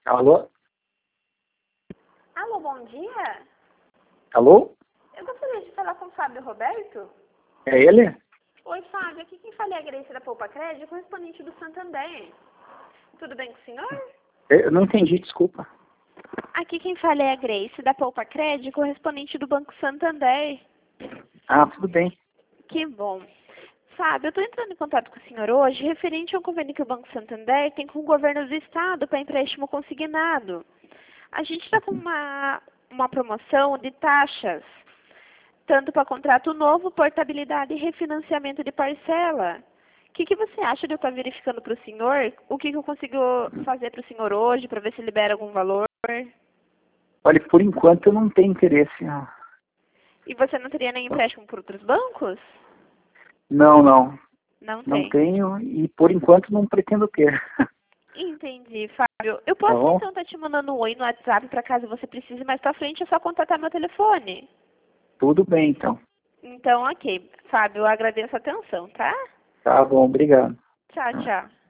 Alô? Alô, bom dia. Alô? Eu gostaria de falar com o Fábio Roberto. É ele? Oi, Fábio. Aqui quem fala é a Grace da Poupa Crédito, correspondente do Santander. Tudo bem com o senhor? Eu não entendi, desculpa. Aqui quem fala é a Grace da Poupa Crédito, correspondente do Banco Santander. Ah, tudo bem. Que bom. Fábio, eu estou entrando em contato com o senhor hoje referente ao convênio que o Banco Santander tem com o governo do estado para empréstimo consignado. A gente está com uma promoção de taxas, tanto para contrato novo, portabilidade e refinanciamento de parcela. O que você acha de eu estar verificando para o senhor? O que eu consigo fazer para o senhor hoje, para ver se libera algum valor? Olha, por enquanto eu não tenho interesse. E você não teria nem empréstimo por outros bancos? Não, não. Não Não tem. tenho e por enquanto não pretendo ter. Entendi, Fábio. Eu Tá posso bom? então estar te mandando um oi no WhatsApp para caso você precise mais para frente, é só contatar meu telefone. Tudo bem, então. Então, ok. Fábio, eu agradeço a atenção, tá? Tá bom, obrigado. Tchau, Ah. tchau.